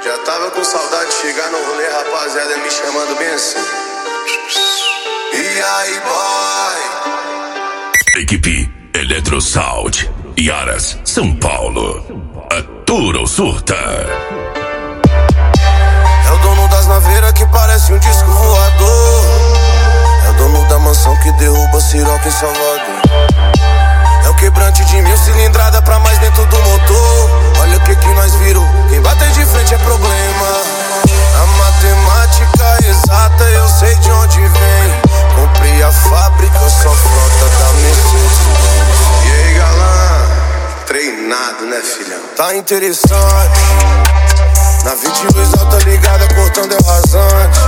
Já tava com saudade de chegar no rolê, rapaziada, me chamando bem assim. E aí, boy? Equipe Eletrosound, Iaras, São Paulo. Atura ou surta? É o dono das naveiras que parece um disco voador. É o dono da mansão que derruba Siroca em Salvador. É o quebrante de 1000 cilindrada pra mais dentro do motor. Olha o que nós virou, quem bater de frente é problema. A matemática exata eu sei de onde vem. Comprei a fábrica, só frota da Mercedes. E aí, galã? Treinado, né, filhão? Tá interessante. Na 22 alta ligada, cortando é o rasante.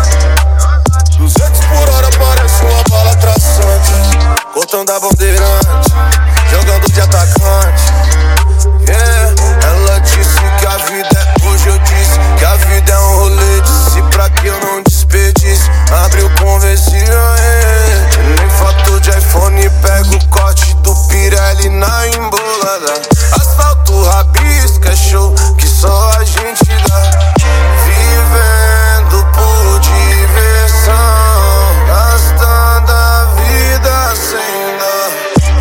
200 por hora parece uma bala traçante. Cortando a bandeirante, jogando de atacante. Yeah, ela disse que a vida é hoje, eu disse que a vida é um rolê. Disse pra que eu não desperdice, abre o conversível, yeah. Nem foto de iPhone, pega o corte do Pirelli na embolada. Asfalto, rabisca, show que só a gente dá. Vivendo por diversão, gastando a vida sem dó.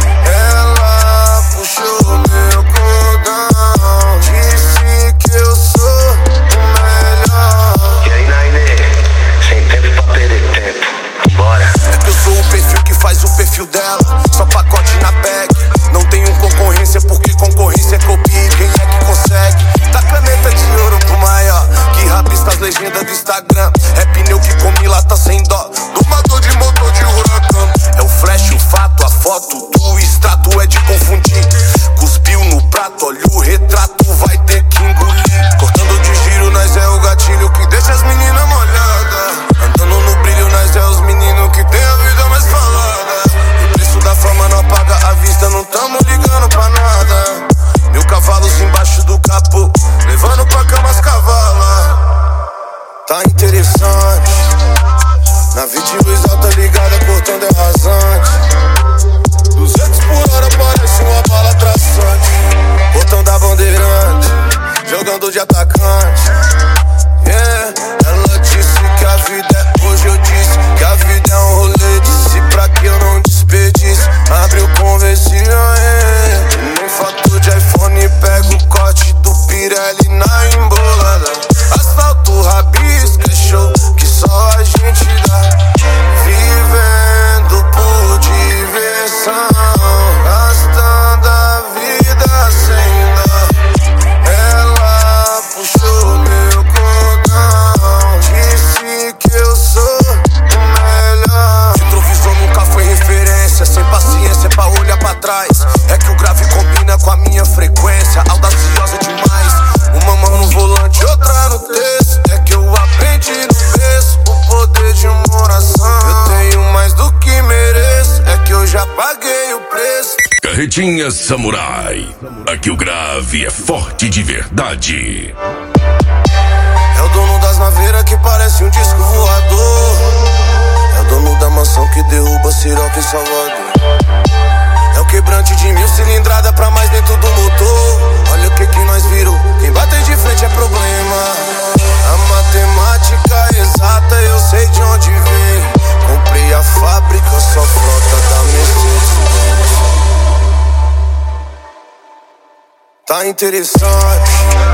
Ela puxou meu cordão, disse que eu sou o melhor. E aí, Nainê, sem tempo pra perder tempo, bora. É que eu sou o perfil que faz o perfil dela, só pacote na bag. Não tenho concorrência porque concorrência é copia. Quem é que consegue? Da caneta de ouro pro maior, que rabisca as legendas do Instagram. É pneu que come lata sem dó, domador de motor de huracão. É o flash, o fato, a foto do extrato é de confundir. Cuspiu no prato, olha o retrato, vai ter que engolir. Cortando de giro, nós é o gatilho que deixa as meninas molhadas. Andando no brilho, nós é os meninos que tem a vida mais falada. O preço da fama não apaga a vista, não tamo ligando pra nada. 1000 cavalos embaixo do capô, levando pra cama as cavalas. Tá interessante. Na 22 alta ligada, cortando é rasante. 200 por hora parece uma bala traçante. Botão da bandeirante, jogando de atacante. Yeah, ela disse que a vida é hoje, eu disse que a vida é um rolê. Disse pra que eu não desperdice, abre o conversível, yeah. Nem foto de iPhone, pega o corte do Pirelli na embolada. Asfalto, rabisca, show que só a gente dá. Vivendo por diversão, gastando a vida sem dó. Ela puxou meu cordão, disse que eu sou o melhor. Retrovisor nunca foi referência, sem paciência pra olhar pra trás. É que o grave combina com a minha frequência, audaciosa demais. Uma mão no volante, outra no texto. É que eu aprendi no berço o poder de uma oração. Eu tenho mais do que mereço, é que eu já paguei o preço. Carretinha Samurai, aqui o grave é forte de verdade. É o dono das naveiras que parece um disco voador. É o dono da mansão que derruba Siroca em Salvador. É o quebrante de 1000 cilindrada pra mais dentro do motor. Olha o que nós virou, quem bater de frente é problema. A matemática exata eu sei de onde vem. Comprei a fábrica, só frota da Mercedes. Tá interessante.